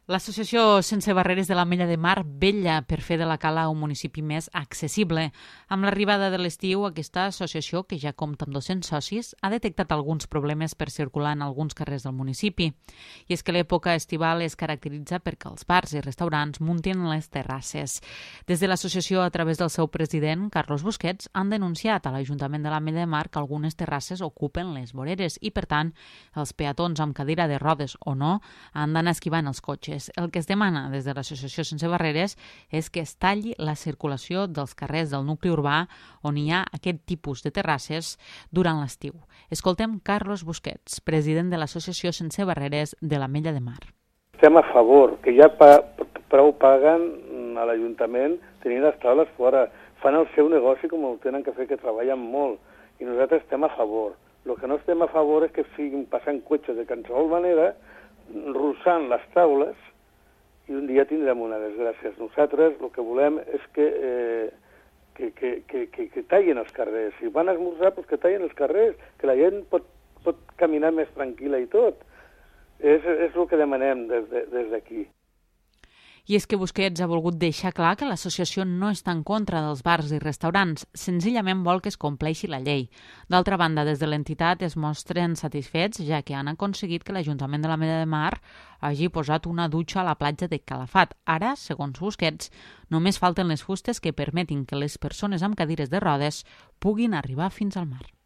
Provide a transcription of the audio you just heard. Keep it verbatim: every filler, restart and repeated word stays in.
L'Associació Sense Barreres de l'Ametlla de Mar vetlla per fer de la Cala un municipi més accessible. Amb l'arribada de l'estiu, aquesta associació, que ja compta amb dos-cents socis, ha detectat alguns problemes per circular en alguns carrers del municipi. I és que l'època estival es caracteritza perquè els bars i restaurants muntin les terrasses. Des de l'associació, a través del seu president, Carlos Busquets, han denunciat a l'Ajuntament de l'Ametlla de Mar que algunes terrasses ocupen les voreres i, per tant, els peatons amb cadira de rodes o no han d'anar esquivant els cotxes. El que es demana des de l'Associació Sense Barreres és que es talli la circulació dels carrers del nucli urbà on hi ha aquest tipus de terrasses durant l'estiu. Escoltem Carlos Busquets, president de l'Associació Sense Barreres de l'Ametlla de Mar. Estem a favor, que ja pa, prou paguen a l'Ajuntament tenint les taules fora. Fan el seu negoci com ho tenen que fer, que treballen molt, i nosaltres estem a favor. El que no estem a favor és que siguin passant cotxes de qualsevol manera, russant les taules, i un dia tindrem una desgràcia. Nosaltres el que volem és que, eh, que, que, que, que, que tallin els carrers. Si van a esmorzar, doncs que tallin els carrers, que la gent pot, pot caminar més tranquil·la i tot. És, és el que demanem des de, des d'aquí. I és que Busquets ha volgut deixar clar que l'associació no està en contra dels bars i restaurants, senzillament vol que es compleixi la llei. D'altra banda, des de l'entitat es mostren satisfets, ja que han aconseguit que l'Ajuntament de l'Ametlla de Mar hagi posat una dutxa a la platja de Calafat. Ara, segons Busquets, només falten les fustes que permetin que les persones amb cadires de rodes puguin arribar fins al mar.